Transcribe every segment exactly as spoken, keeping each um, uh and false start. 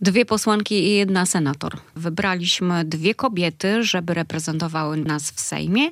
Dwie posłanki i jedna senator. Wybraliśmy dwie kobiety, żeby reprezentowały nas w Sejmie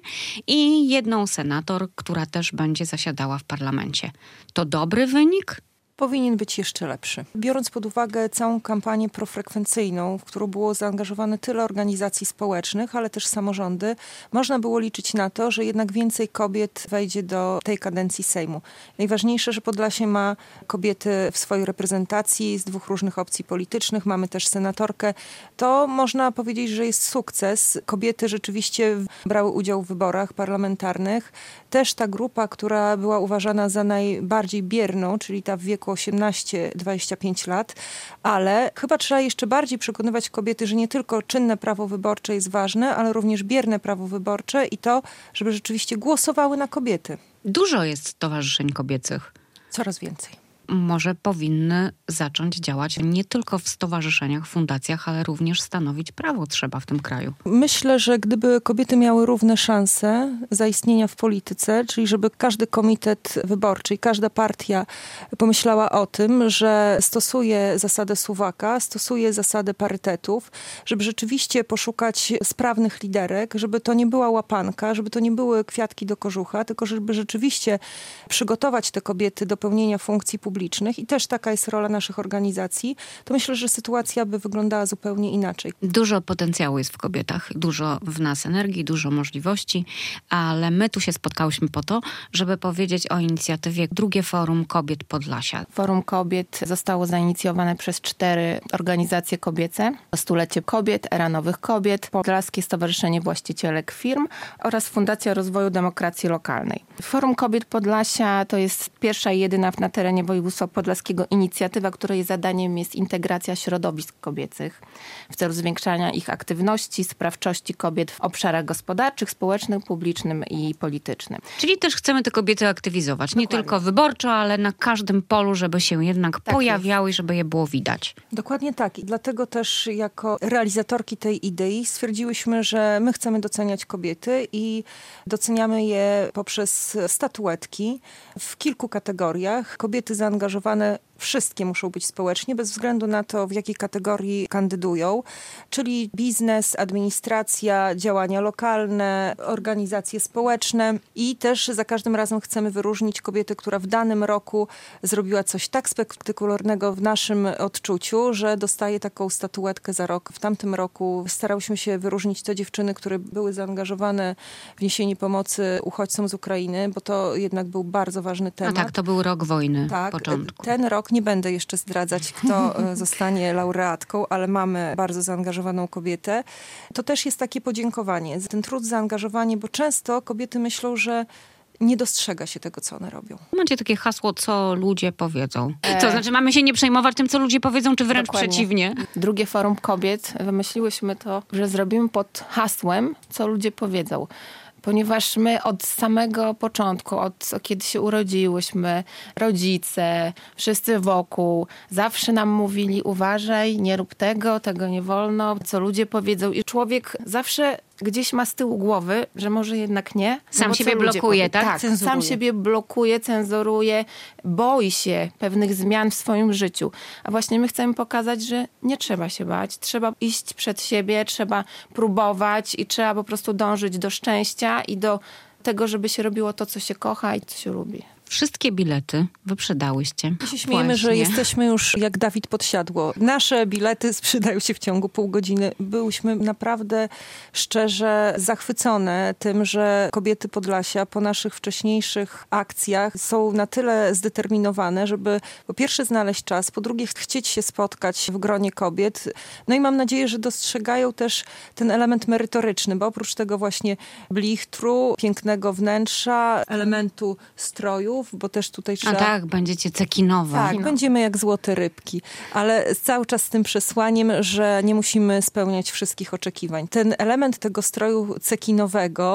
i jedną senator, która też będzie zasiadała w parlamencie. To dobry wynik? Powinien być jeszcze lepszy. Biorąc pod uwagę całą kampanię profrekwencyjną, w którą było zaangażowane tyle organizacji społecznych, ale też samorządy, można było liczyć na to, że jednak więcej kobiet wejdzie do tej kadencji Sejmu. Najważniejsze, że Podlasie ma kobiety w swojej reprezentacji z dwóch różnych opcji politycznych. Mamy też senatorkę. To można powiedzieć, że jest sukces. Kobiety rzeczywiście brały udział w wyborach parlamentarnych. Też ta grupa, która była uważana za najbardziej bierną, czyli ta w wieku osiemnaście dwadzieścia pięć lat, ale chyba trzeba jeszcze bardziej przekonywać kobiety, że nie tylko czynne prawo wyborcze jest ważne, ale również bierne prawo wyborcze i to, żeby rzeczywiście głosowały na kobiety. Dużo jest stowarzyszeń kobiecych. Coraz więcej. Może powinny zacząć działać nie tylko w stowarzyszeniach, fundacjach, ale również stanowić prawo trzeba w tym kraju. Myślę, że gdyby kobiety miały równe szanse zaistnienia w polityce, czyli żeby każdy komitet wyborczy i każda partia pomyślała o tym, że stosuje zasadę suwaka, stosuje zasadę parytetów, żeby rzeczywiście poszukać sprawnych liderek, żeby to nie była łapanka, żeby to nie były kwiatki do kożucha, tylko żeby rzeczywiście przygotować te kobiety do pełnienia funkcji publicznych i też taka jest rola naszych organizacji, to myślę, że sytuacja by wyglądała zupełnie inaczej. Dużo potencjału jest w kobietach, dużo w nas energii, dużo możliwości, ale my tu się spotkałyśmy po to, żeby powiedzieć o inicjatywie Drugie Forum Kobiet Podlasia. Forum Kobiet zostało zainicjowane przez cztery organizacje kobiece. Stulecie Kobiet, Era Nowych Kobiet, Podlaskie Stowarzyszenie Właścicielek Firm oraz Fundacja Rozwoju Demokracji Lokalnej. Forum Kobiet Podlasia to jest pierwsza i jedyna na terenie województwa podlaskiego inicjatywa, której zadaniem jest integracja środowisk kobiecych w celu zwiększania ich aktywności, sprawczości kobiet w obszarach gospodarczych, społecznych, publicznym i politycznym. Czyli też chcemy te kobiety aktywizować, Dokładnie. Nie tylko wyborczo, ale na każdym polu, żeby się jednak tak pojawiały jest. I żeby je było widać. Dokładnie tak. I dlatego też jako realizatorki tej idei stwierdziłyśmy, że my chcemy doceniać kobiety i doceniamy je poprzez statuetki w kilku kategoriach. Kobiety zaangażowane wszystkie muszą być społecznie, bez względu na to, w jakiej kategorii kandydują, czyli biznes, administracja, działania lokalne, organizacje społeczne i też za każdym razem chcemy wyróżnić kobietę, która w danym roku zrobiła coś tak spektakularnego w naszym odczuciu, że dostaje taką statuetkę za rok. W tamtym roku starałyśmy się wyróżnić te dziewczyny, które były zaangażowane w niesienie pomocy uchodźcom z Ukrainy, bo to jednak był bardzo ważny temat. No tak, to był rok wojny, tak, początku. Ten rok nie będę jeszcze zdradzać, kto zostanie laureatką, ale mamy bardzo zaangażowaną kobietę. To też jest takie podziękowanie za ten trud, zaangażowanie, bo często kobiety myślą, że nie dostrzega się tego, co one robią. Macie takie hasło, co ludzie powiedzą. E... To znaczy, mamy się nie przejmować tym, co ludzie powiedzą, czy wręcz Dokładnie. Przeciwnie? Drugie Forum Kobiet, wymyśliłyśmy to, że zrobimy pod hasłem, co ludzie powiedzą. Ponieważ my od samego początku, od kiedy się urodziłyśmy, rodzice, wszyscy wokół, zawsze nam mówili: uważaj, nie rób tego, tego nie wolno, co ludzie powiedzą. I człowiek zawsze gdzieś ma z tyłu głowy, że może jednak nie. Sam no siebie blokuje, tak? Tak, cenzuruje. Sam siebie blokuje, cenzuruje, boi się pewnych zmian w swoim życiu. A właśnie my chcemy pokazać, że nie trzeba się bać, trzeba iść przed siebie, trzeba próbować i trzeba po prostu dążyć do szczęścia i do tego, żeby się robiło to, co się kocha i co się lubi. Wszystkie bilety wyprzedałyście. My się śmiejemy, Właśnie. że jesteśmy już jak Dawid Podsiadło. Nasze bilety sprzedają się w ciągu pół godziny. Byłyśmy naprawdę szczerze zachwycone tym, że kobiety Podlasia po naszych wcześniejszych akcjach są na tyle zdeterminowane, żeby po pierwsze znaleźć czas, po drugie chcieć się spotkać w gronie kobiet. No i mam nadzieję, że dostrzegają też ten element merytoryczny, bo oprócz tego właśnie blichtru, pięknego wnętrza, elementu stroju, bo też tutaj trzeba... A tak, będziecie cekinowe. Tak, no. Będziemy jak złote rybki, ale cały czas z tym przesłaniem, że nie musimy spełniać wszystkich oczekiwań. Ten element tego stroju cekinowego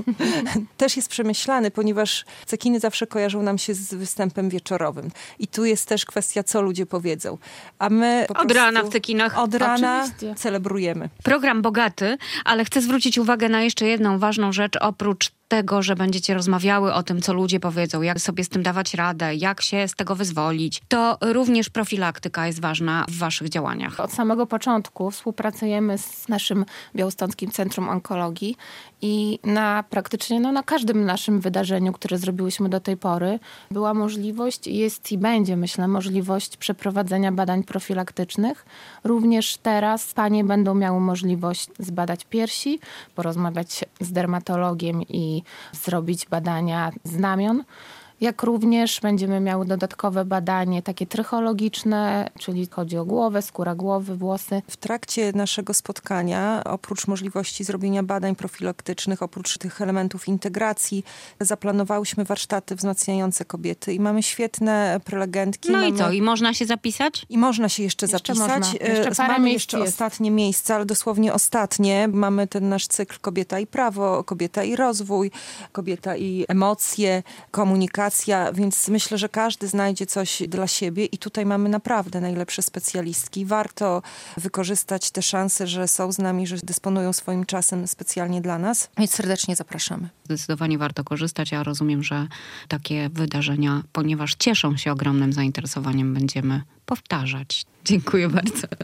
też jest przemyślany, ponieważ cekiny zawsze kojarzą nam się z występem wieczorowym. I tu jest też kwestia, co ludzie powiedzą. A my po Od prostu rana w cekinach. Od rana Oczywiście. celebrujemy. Program bogaty, ale chcę zwrócić uwagę na jeszcze jedną ważną rzecz, oprócz tego, że będziecie rozmawiały o tym, co ludzie powiedzą, jak sobie z tym dawać radę, jak się z tego wyzwolić, to również profilaktyka jest ważna w waszych działaniach. Od samego początku współpracujemy z naszym Białostockim Centrum Onkologii i na praktycznie no, na każdym naszym wydarzeniu, które zrobiłyśmy do tej pory, była możliwość, jest i będzie, myślę, możliwość przeprowadzenia badań profilaktycznych. Również teraz panie będą miały możliwość zbadać piersi, porozmawiać z dermatologiem i zrobić badania znamion. Jak również będziemy miały dodatkowe badanie takie trychologiczne, czyli chodzi o głowę, skóra głowy, włosy. W trakcie naszego spotkania, oprócz możliwości zrobienia badań profilaktycznych, oprócz tych elementów integracji, zaplanowałyśmy warsztaty wzmacniające kobiety i mamy świetne prelegentki. No mamy... i co? I można się zapisać? I można się jeszcze, Jeszcze zapisać. można. Jeszcze parę mamy miejsc jeszcze jest. ostatnie miejsca, ale dosłownie ostatnie. Mamy ten nasz cykl Kobieta i prawo, Kobieta i rozwój, Kobieta i emocje, komunikacja, więc myślę, że każdy znajdzie coś dla siebie i tutaj mamy naprawdę najlepsze specjalistki. Warto wykorzystać te szanse, że są z nami, że dysponują swoim czasem specjalnie dla nas, więc serdecznie zapraszamy. Zdecydowanie warto korzystać. Ja rozumiem, że takie wydarzenia, ponieważ cieszą się ogromnym zainteresowaniem, będziemy powtarzać. Dziękuję bardzo.